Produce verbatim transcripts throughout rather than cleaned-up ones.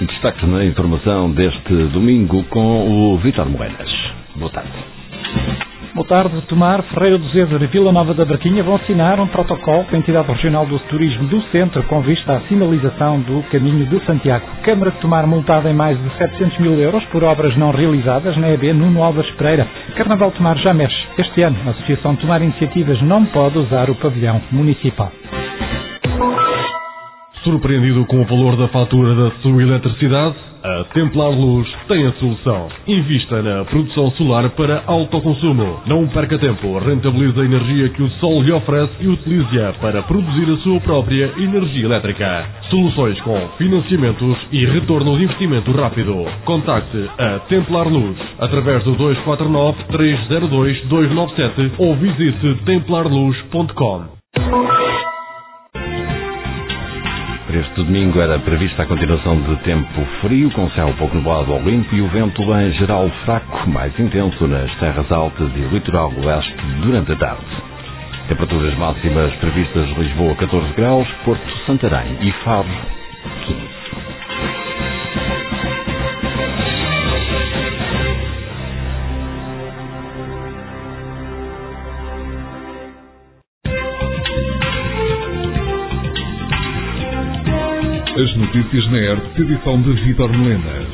Destaque na informação deste domingo com o Vítor Moedas. Boa tarde. Boa tarde. Tomar, Ferreira do Zezer e Vila Nova da Barquinha vão assinar um protocolo com a Entidade Regional do Turismo do Centro com vista à sinalização do Caminho de Santiago. Câmara de Tomar multada em mais de setecentos mil euros por obras não realizadas na E B Nuno Álvares Pereira. Carnaval de Tomar já mexe. Este ano, a Associação Tomar Iniciativas não pode usar o pavilhão municipal. Surpreendido com o valor da fatura da sua eletricidade? A Templar Luz tem a solução. Invista na produção solar para autoconsumo. Não perca tempo, rentabilize a energia que o sol lhe oferece e utilize-a para produzir a sua própria energia elétrica. Soluções com financiamentos e retorno de investimento rápido. Contacte a Templar Luz através do dois quatro nove, três zero dois, dois nove sete ou visite templar luz ponto com. Este domingo era prevista a continuação de tempo frio, com céu pouco nublado ao limpo e o vento em geral fraco, mais intenso nas terras altas e litoral oeste durante a tarde. Temperaturas máximas previstas: Lisboa catorze graus, Porto, Santarém e Faro quinze. As notícias na R T P, edição de Vítor Moedas.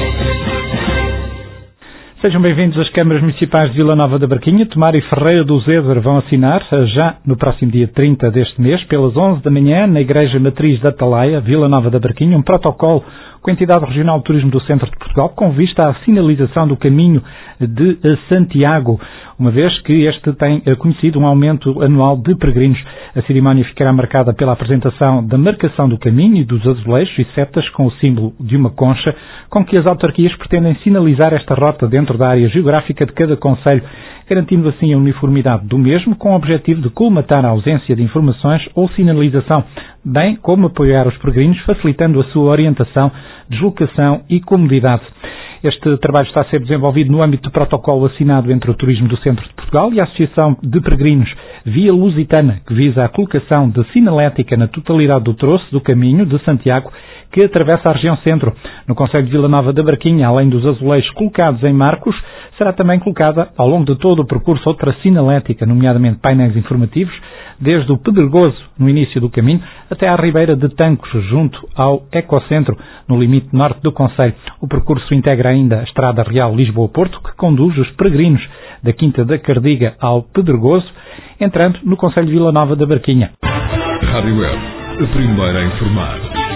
Sejam bem-vindos. As câmaras municipais de Vila Nova da Barquinha, Tomar e Ferreira do Zezer vão assinar, já no próximo dia trinta deste mês, pelas onze da manhã, na Igreja Matriz da Atalaia, Vila Nova da Barquinha, um protocolo com a Entidade Regional de Turismo do Centro de Portugal, com vista à sinalização do Caminho de Santiago, uma vez que este tem conhecido um aumento anual de peregrinos. A cerimónia ficará marcada pela apresentação da marcação do caminho e dos azulejos e setas com o símbolo de uma concha, com que as autarquias pretendem sinalizar esta rota dentro da área geográfica de cada concelho, garantindo assim a uniformidade do mesmo, com o objetivo de colmatar a ausência de informações ou sinalização, bem como apoiar os peregrinos, facilitando a sua orientação, deslocação e comodidade. Este trabalho está a ser desenvolvido no âmbito do protocolo assinado entre o Turismo do Centro de Portugal e a Associação de Peregrinos Via Lusitana, que visa a colocação de sinalética na totalidade do troço do Caminho de Santiago, que atravessa a região centro. No concelho de Vila Nova da Barquinha, além dos azulejos colocados em marcos, será também colocada, ao longo de todo o percurso, outra sinalética, nomeadamente painéis informativos, desde o Pedregoso, no início do caminho, até à Ribeira de Tancos, junto ao Ecocentro, no limite norte do concelho. O percurso integra ainda a Estrada Real Lisboa-Porto, que conduz os peregrinos da Quinta da Cardiga ao Pedregoso, entrando no concelho de Vila Nova da Barquinha. Rádio Web, a primeira a informar.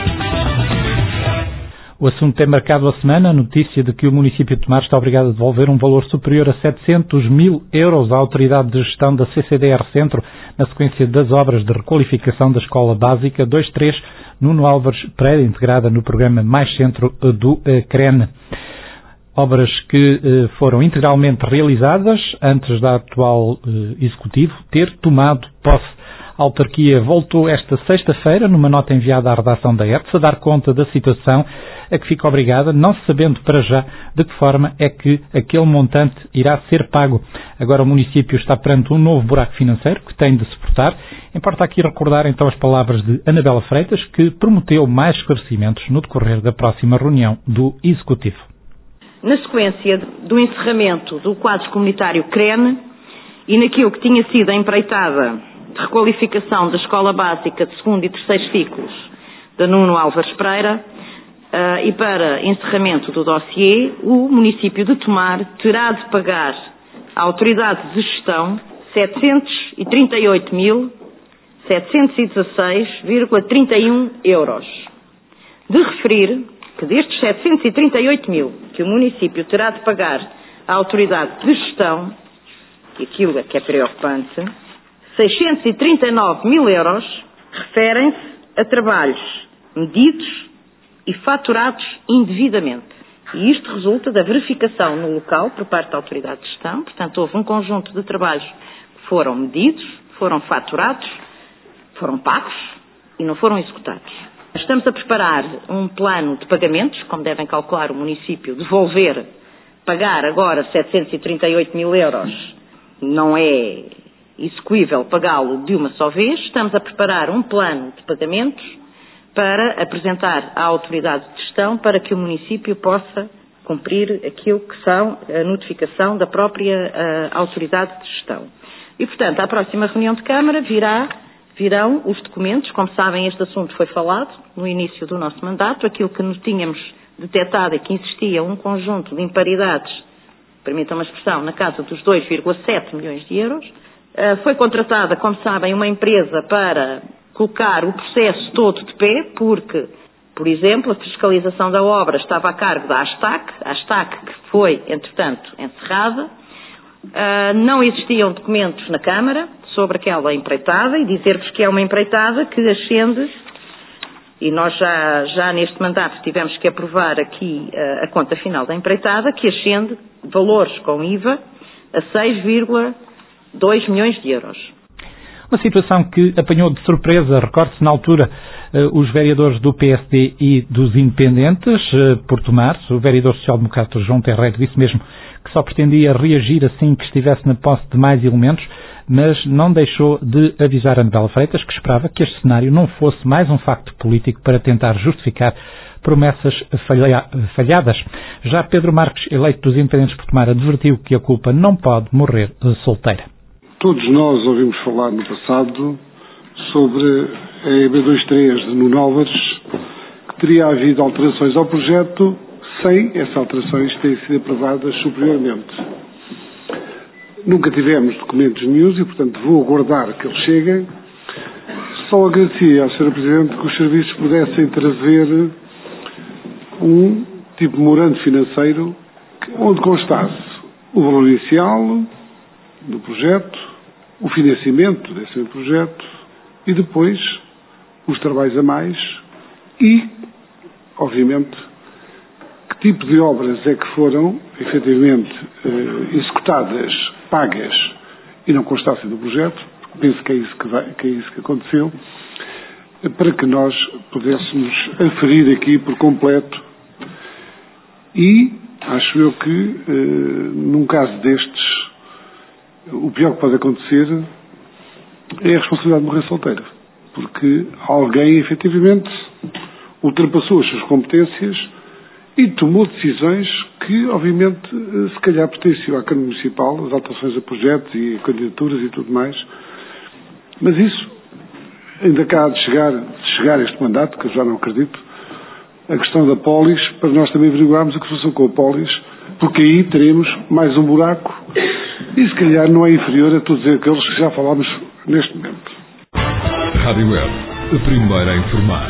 O assunto tem marcado a semana a notícia de que o município de Tomar está obrigado a devolver um valor superior a setecentos mil euros à Autoridade de Gestão da C C D R Centro, na sequência das obras de requalificação da Escola Básica dois três Nuno Álvares Pereira, integrada no programa Mais Centro do CREN. Obras que eh, foram integralmente realizadas antes da atual eh, Executivo ter tomado posse. A autarquia voltou esta sexta-feira, numa nota enviada à redação da E P S, a dar conta da situação a que fica obrigada, não se sabendo para já de que forma é que aquele montante irá ser pago. Agora o município está perante um novo buraco financeiro que tem de suportar. Importa aqui recordar então as palavras de Anabela Freitas, que prometeu mais esclarecimentos no decorrer da próxima reunião do Executivo. Na sequência do encerramento do quadro comunitário CREN e naquilo que tinha sido a empreitada de requalificação da Escola Básica de segundo e terceiro ciclos da Nuno Álvares Pereira, uh, e para encerramento do dossiê, o município de Tomar terá de pagar à Autoridade de Gestão setecentos e trinta e oito mil, setecentos e dezasseis vírgula trinta e um euros. De referir que destes setecentos e trinta e oito mil que o município terá de pagar à Autoridade de Gestão, e aquilo é que é preocupante, seiscentos e trinta e nove mil euros referem-se a trabalhos medidos e faturados indevidamente. E isto resulta da verificação no local por parte da Autoridade de Gestão. Portanto, houve um conjunto de trabalhos que foram medidos, foram faturados, foram pagos e não foram executados. Estamos a preparar um plano de pagamentos, como devem calcular o município, devolver, pagar agora setecentos e trinta e oito mil euros, não é execuível pagá-lo de uma só vez. Estamos a preparar um plano de pagamentos para apresentar à Autoridade de Gestão gestão para que o município possa cumprir aquilo que são a notificação da própria uh, autoridade de gestão. E, portanto, à próxima reunião de Câmara virá, virão os documentos. Como sabem, este assunto foi falado no início do nosso mandato. Aquilo que nos tínhamos detectado é que existia um conjunto de imparidades, permitam uma expressão, na casa dos dois vírgula sete milhões de euros. Uh, foi contratada, como sabem, uma empresa para colocar o processo todo de pé, porque, por exemplo, a fiscalização da obra estava a cargo da ASTAC, a ASTAC que foi, entretanto, encerrada. Uh, não existiam documentos na Câmara sobre aquela empreitada, e dizer-vos que é uma empreitada que ascende, e nós já, já neste mandato tivemos que aprovar aqui uh, a conta final da empreitada, que ascende valores com I V A a seis vírgula dois milhões de euros. Uma situação que apanhou de surpresa, recorde-se na altura, os vereadores do P S D e dos independentes, por Tomar. O vereador social-democrata João Terreiro disse mesmo que só pretendia reagir assim que estivesse na posse de mais elementos, mas não deixou de avisar a Anabela Freitas que esperava que este cenário não fosse mais um facto político para tentar justificar promessas falha- falhadas. Já Pedro Marques, eleito dos independentes por Tomar, advertiu que a culpa não pode morrer solteira. Todos nós ouvimos falar no passado sobre a E B vinte e três de Nuno Álvares, que teria havido alterações ao projeto sem essas alterações terem sido aprovadas superiormente. Nunca tivemos documentos nenhuns e, portanto, vou aguardar que eles cheguem. Só agradecia à senhora Presidente que os serviços pudessem trazer um tipo de memorando financeiro onde constasse o valor inicial do projeto, o financiamento desse projeto e depois os trabalhos a mais e, obviamente, que tipo de obras é que foram efetivamente eh, executadas, pagas e não constassem do projeto. Penso que é isso que, vai, que é isso que aconteceu, para que nós pudéssemos aferir aqui por completo. E acho eu que, eh, num caso destes, o pior que pode acontecer é a responsabilidade de morrer solteiro, porque alguém efetivamente ultrapassou as suas competências e tomou decisões que, obviamente, se calhar pertenciam à Câmara Municipal, as alterações a projetos e candidaturas e tudo mais, mas isso ainda cá de chegar, de chegar a este mandato, que eu já não acredito, a questão da Polis, para nós também averiguarmos o que se passou com a Polis, porque aí teremos mais um buraco e se calhar não é inferior a todos aqueles que já falámos neste momento. Rádio Web, a primeira a informar.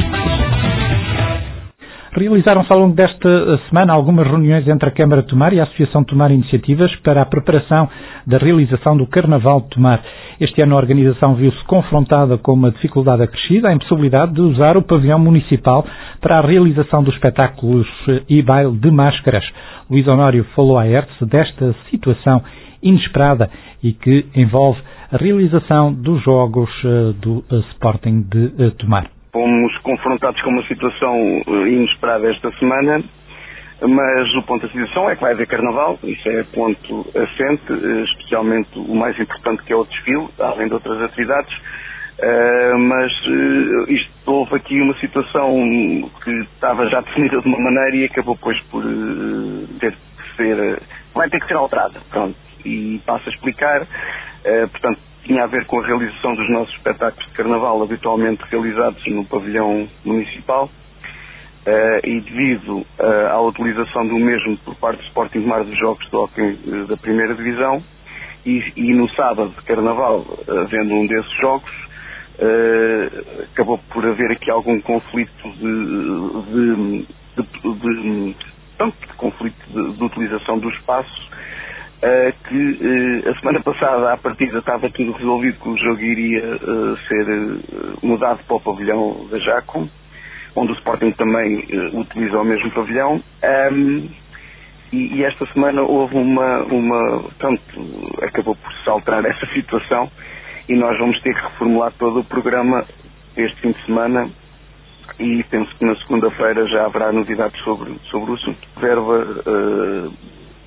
Realizaram-se ao longo desta semana algumas reuniões entre a Câmara de Tomar e a Associação Tomar Iniciativas para a preparação da realização do Carnaval de Tomar. Este ano a organização viu-se confrontada com uma dificuldade acrescida, a impossibilidade de usar o pavilhão municipal para a realização dos espetáculos e baile de máscaras. Luís Honório falou à E R T desta situação inesperada e que envolve a realização dos jogos do Sporting de Tomar. Fomos confrontados com uma situação inesperada esta semana, mas o ponto da situação é que vai haver Carnaval, isso é ponto assente, especialmente o mais importante que é o desfile, além de outras atividades, mas isto houve aqui uma situação que estava já definida de uma maneira e acabou depois por ter que ser, vai ter que ser alterada, pronto, e passo a explicar, portanto, tinha a ver com a realização dos nossos espetáculos de Carnaval, habitualmente realizados no pavilhão municipal, uh, e devido uh, à utilização do mesmo por parte do Sporting Tomar dos jogos de hóquei uh, da primeira divisão, e, e no sábado de Carnaval, havendo um desses jogos, uh, acabou por haver aqui algum conflito de, de, de, de, de, de, de conflito de, de utilização do espaço. Uh, que uh, a semana passada à partida estava tudo resolvido que o jogo iria uh, ser uh, mudado para o pavilhão da Jaco, onde o Sporting também uh, utiliza o mesmo pavilhão, um, e, e esta semana houve uma, uma portanto, acabou por se alterar essa situação e nós vamos ter que reformular todo o programa este fim de semana e penso que na segunda-feira já haverá novidades sobre, sobre o assunto. Verba uh,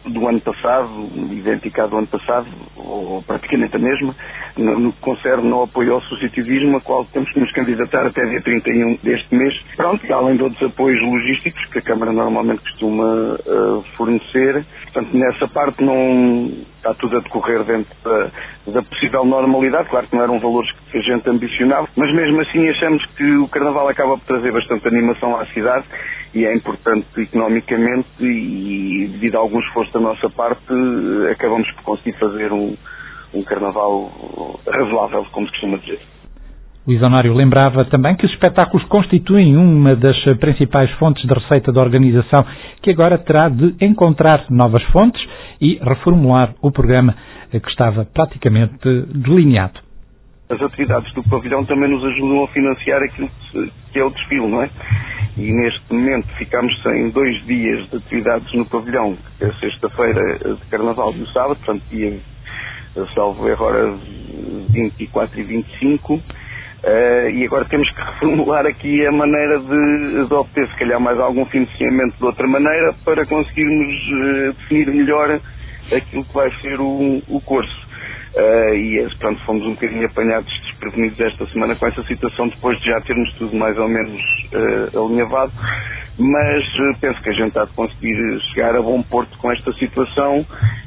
do ano passado, idêntica do ano passado, ou praticamente a mesma, no, no que concerne ao apoio ao associativismo, a qual temos que nos candidatar até dia trinta e um deste mês. Pronto, e além de outros apoios logísticos que a Câmara normalmente costuma uh, fornecer. Portanto, nessa parte não está tudo a decorrer dentro da, da possível normalidade. Claro que não eram valores que a gente ambicionava, mas mesmo assim achamos que o Carnaval acaba por trazer bastante animação à cidade e é importante economicamente e, devido a algum esforço da nossa parte, acabamos por conseguir fazer um, um Carnaval razoável, como se costuma dizer. Luís Honório lembrava também que os espetáculos constituem uma das principais fontes de receita da organização, que agora terá de encontrar novas fontes e reformular o programa que estava praticamente delineado. As atividades do pavilhão também nos ajudam a financiar aquilo que é o desfile, não é? E neste momento ficamos sem dois dias de atividades no pavilhão, que é a sexta-feira de Carnaval e o sábado, portanto dia, salvo erro, agora vinte e quatro e vinte e cinco. Uh, e agora temos que reformular aqui a maneira de, de obter, se calhar, mais algum financiamento de outra maneira para conseguirmos uh, definir melhor aquilo que vai ser o, o curso. Uh, e, portanto, fomos um bocadinho apanhados desprevenidos esta semana com essa situação, depois de já termos tudo mais ou menos uh, alinhavado. Mas uh, penso que a gente está a conseguir chegar a bom porto com esta situação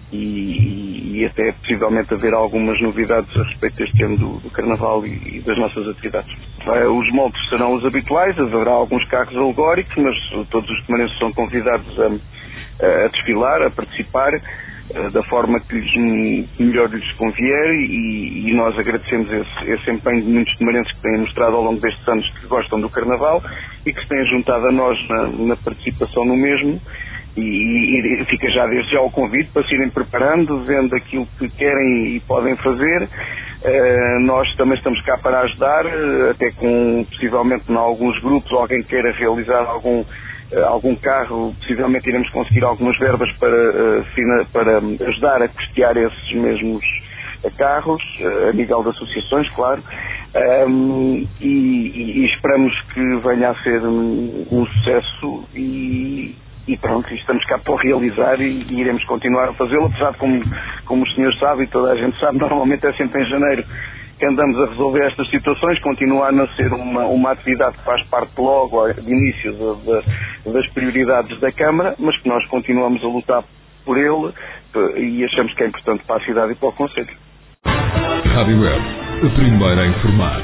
e, e até possivelmente haver algumas novidades a respeito deste ano do, do Carnaval e, e das nossas atividades. Uh, os moldes serão os habituais, haverá alguns carros alegóricos, mas uh, todos os tomarenses são convidados a, a desfilar, a participar, uh, da forma que lhes, melhor lhes convier e, e nós agradecemos esse, esse empenho de muitos tomarenses que têm mostrado ao longo destes anos que gostam do Carnaval e que se têm juntado a nós na, na participação no mesmo. E, e, e fica já desde já o convite para se irem preparando, vendo aquilo que querem e podem fazer. Uh, nós também estamos cá para ajudar, uh, até com, possivelmente, em alguns grupos, alguém queira realizar algum, uh, algum carro, possivelmente iremos conseguir algumas verbas para, uh, fina, para ajudar a custear esses mesmos uh, carros, uh, a nível de associações, claro. Um, e, e, e esperamos que venha a ser um, um sucesso e E pronto, estamos cá para o realizar e, e iremos continuar a fazê-lo, apesar de, como, como os senhores sabem e toda a gente sabe, normalmente é sempre em janeiro que andamos a resolver estas situações, continua a não ser uma, uma atividade que faz parte logo de início de, de, das prioridades da Câmara, mas que nós continuamos a lutar por ele e achamos que é importante para a cidade e para o Concelho. Rádio Web, a primeira a informar.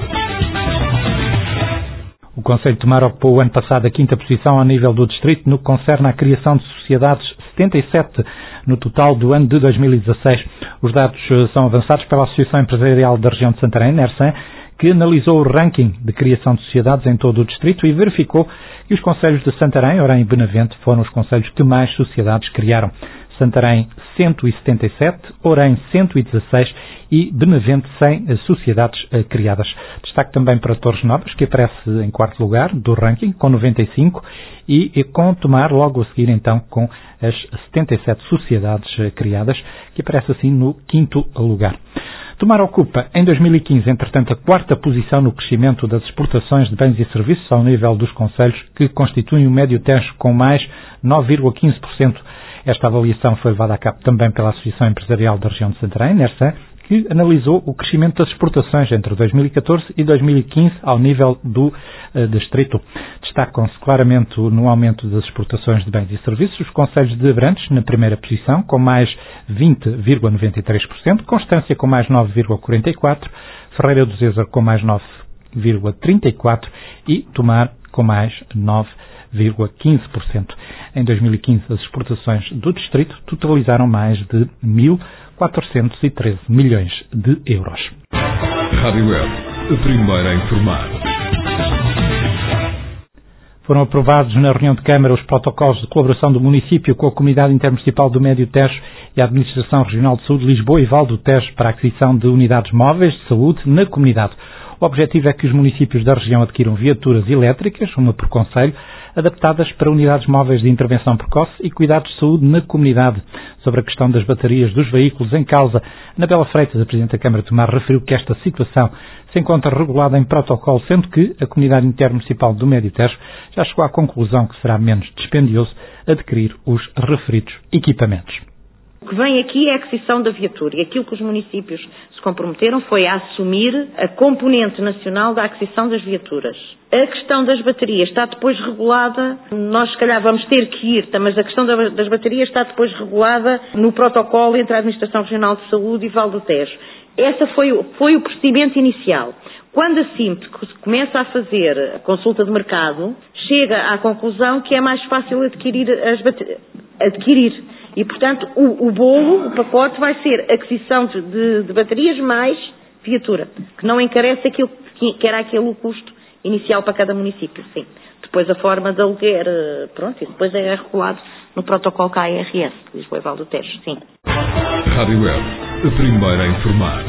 O Concelho de Tomar ocupou o ano passado a quinta posição ao nível do distrito no que concerne à criação de sociedades, setenta e sete no total do ano de dois mil e dezasseis. Os dados são avançados pela Associação Empresarial da Região de Santarém, NERSAN, que analisou o ranking de criação de sociedades em todo o distrito e verificou que os concelhos de Santarém, Orem e Benavente foram os concelhos que mais sociedades criaram. Santarém cento e setenta e sete, Orem cento e dezasseis e Benavente cem sociedades criadas. Destaque também para Torres Novas, que aparece em quarto lugar do ranking, com noventa e cinco, e com Tomar logo a seguir então com as setenta e sete sociedades criadas, que aparece assim no quinto lugar. Tomar ocupa em dois mil e quinze, entretanto, a quarta posição no crescimento das exportações de bens e serviços ao nível dos concelhos, que constituem o Médio Tejo com mais nove vírgula quinze por cento. Esta avaliação foi levada a cabo também pela Associação Empresarial da Região de Santarém, NERSAN, que analisou o crescimento das exportações entre dois mil e catorze e dois mil e quinze ao nível do uh, distrito. Destacam-se claramente no aumento das exportações de bens e serviços os concelhos de Abrantes, na primeira posição, com mais vinte vírgula noventa e três por cento, Constância com mais nove vírgula quarenta e quatro por cento, Ferreira do Zezer com mais nove vírgula trinta e quatro por cento e Tomar com mais nove vírgula quinze por cento. Em dois mil e quinze, as exportações do distrito totalizaram mais de mil quatrocentos e treze milhões de euros. Rádio Web, a primeira a informar. Foram aprovados na reunião de Câmara os protocolos de colaboração do município com a Comunidade Intermunicipal do Médio Tejo e a Administração Regional de Saúde de Lisboa e Val do Tejo para a aquisição de unidades móveis de saúde na comunidade. O objetivo é que os municípios da região adquiram viaturas elétricas, uma por concelho, adaptadas para unidades móveis de intervenção precoce e cuidados de saúde na comunidade. Sobre a questão das baterias dos veículos em causa, Anabela Freitas, a Presidente da Câmara de Tomar, referiu que esta situação se encontra regulada em protocolo, sendo que a Comunidade Intermunicipal do Médio Tejo já chegou à conclusão que será menos dispendioso adquirir os referidos equipamentos. O que vem aqui é a aquisição da viatura e aquilo que os municípios se comprometeram foi a assumir a componente nacional da aquisição das viaturas. A questão das baterias está depois regulada, nós se calhar vamos ter que ir, mas a questão das baterias está depois regulada no protocolo entre a Administração Regional de Saúde e Val do Tejo. Esse foi, foi o procedimento inicial. Quando a SIMT começa a fazer a consulta de mercado, chega à conclusão que é mais fácil adquirir as baterias. Adquirir. E, portanto, o, o bolo, o pacote, vai ser aquisição de, de, de baterias mais viatura, que não encarece aquilo que, que era aquele o custo inicial para cada município, sim. Depois a forma de aluguer, pronto, e depois é regulado no protocolo K R S, Lisboa e Val do Tejo, sim. Rádio Web, a primeira a informar.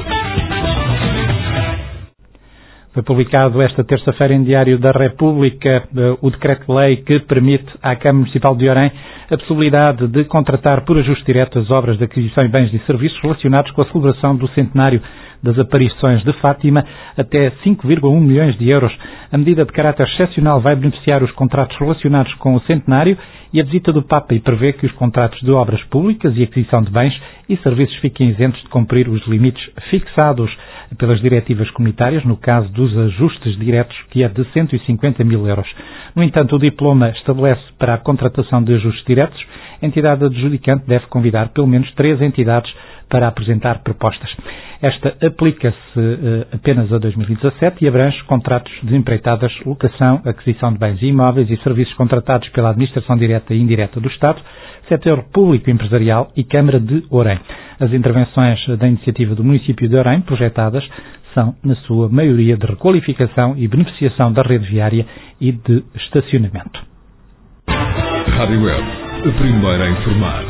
Foi publicado esta terça-feira em Diário da República o decreto-lei que permite à Câmara Municipal de Orem a possibilidade de contratar por ajuste direto as obras de aquisição de bens e serviços relacionados com a celebração do centenário das aparições de Fátima até cinco vírgula um milhões de euros. A medida de caráter excepcional vai beneficiar os contratos relacionados com o centenário e a visita do Papa e prevê que os contratos de obras públicas e aquisição de bens e serviços fiquem isentos de cumprir os limites fixados pelas diretivas comunitárias, no caso dos ajustes diretos, que é de cento e cinquenta mil euros. No entanto, o diploma estabelece para a contratação de ajustes diretos, a entidade adjudicante deve convidar pelo menos três entidades para apresentar propostas. Esta aplica-se uh, apenas a dois mil e dezassete e abrange contratos de empreitadas, locação, aquisição de bens e imóveis e serviços contratados pela administração direta e indireta do Estado, setor público e empresarial e Câmara de Orem. As intervenções da iniciativa do município de Orem, projetadas, são, na sua maioria, de requalificação e beneficiação da rede viária e de estacionamento. Rádio Web, a primeira a informar.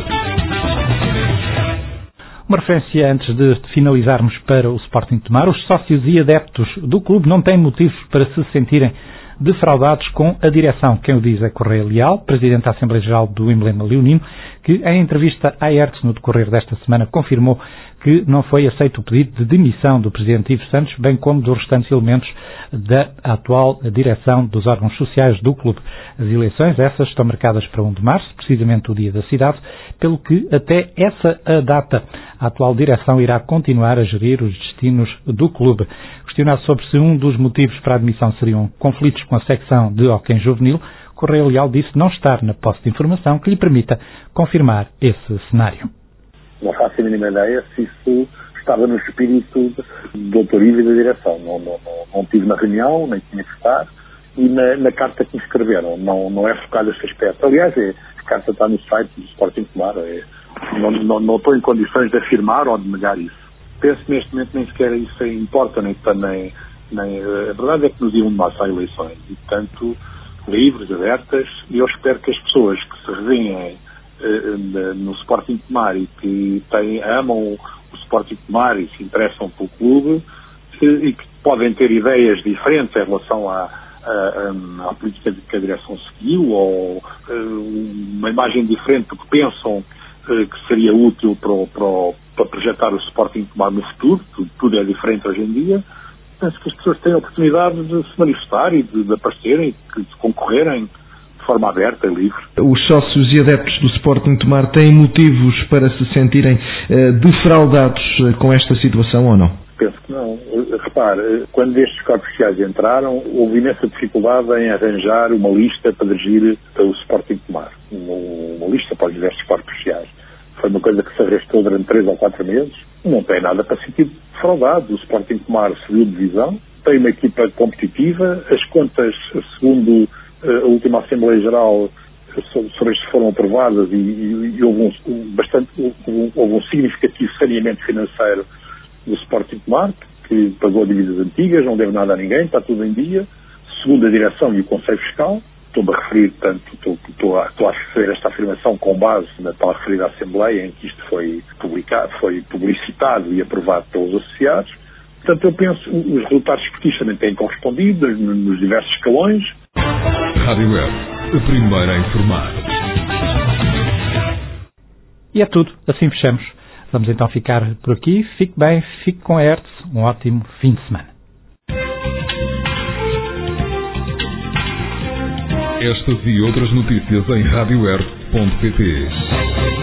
Uma referência antes de finalizarmos para o Sporting Tomar. Os sócios e adeptos do clube não têm motivos para se sentirem defraudados com a direção. Quem o diz é Correia Leal, presidente da Assembleia Geral do Emblema Leonino, que em entrevista à E R T S no decorrer desta semana confirmou que não foi aceito o pedido de demissão do presidente Ivo Santos, bem como dos restantes elementos da atual direção dos órgãos sociais do clube. As eleições, essas, estão marcadas para primeiro de março, precisamente o dia da cidade, pelo que até essa a data a atual direção irá continuar a gerir os destinos do clube. Questionado sobre se um dos motivos para a admissão seriam conflitos com a secção de hóquei juvenil, Correia Leal disse não estar na posse de informação que lhe permita confirmar esse cenário. Não faço a mínima ideia se isso estava no espírito do doutor Ivo e da direção. Não, não, não, não tive na reunião, nem tinha que estar, e na, na carta que me escreveram. Não, não é focado esse aspecto. Aliás, é, a carta está no site do Sporting Tomar. É, não, não, não estou em condições de afirmar ou de negar isso. Penso que neste momento nem sequer isso importa, nem também. Nem, a verdade é que no dia um de março há eleições, e portanto, livres, abertas, e eu espero que as pessoas que se revêem no Sporting Tomar e que têm, amam o Sporting Tomar e se interessam pelo clube e que podem ter ideias diferentes em relação à, à, à política que a direção seguiu ou uma imagem diferente do que pensam que seria útil para, para, para projetar o Sporting Tomar no futuro, tudo, tudo é diferente hoje em dia. Penso que as pessoas têm a oportunidade de se manifestar e de, de aparecerem, de concorrerem de forma aberta e livre. Os sócios e adeptos do Sporting Tomar têm motivos para se sentirem uh, defraudados uh, com esta situação ou não? Penso que não. Repare, quando estes corpos sociais entraram, houve imensa dificuldade em arranjar uma lista para dirigir o Sporting Tomar. Uma, uma lista para os diversos corpos sociais. Foi uma coisa que se arrastou durante três ou quatro meses. Não tem nada para se sentir defraudado. O Sporting Tomar subiu de divisão, tem uma equipa competitiva, as contas, segundo a última Assembleia Geral, sobre isto foram aprovadas e, e, e houve, um, bastante, houve, houve um significativo saneamento financeiro do Sporting Tomar, que pagou dívidas antigas, não deve nada a ninguém, está tudo em dia, segundo a direção e o Conselho Fiscal. Estou-me a referir, portanto, estou, estou, a, estou a fazer esta afirmação com base na tal referida Assembleia, em que isto foi publicado, foi publicitado e aprovado pelos associados. Portanto, eu penso que os resultados esportivos também têm correspondido nos diversos escalões. Rádio Web, a primeira a informar. E é tudo, assim fechamos. Vamos então ficar por aqui. Fique bem, fique com a E R T S. Um ótimo fim de semana. Estas e outras notícias em rádio r ponto pt.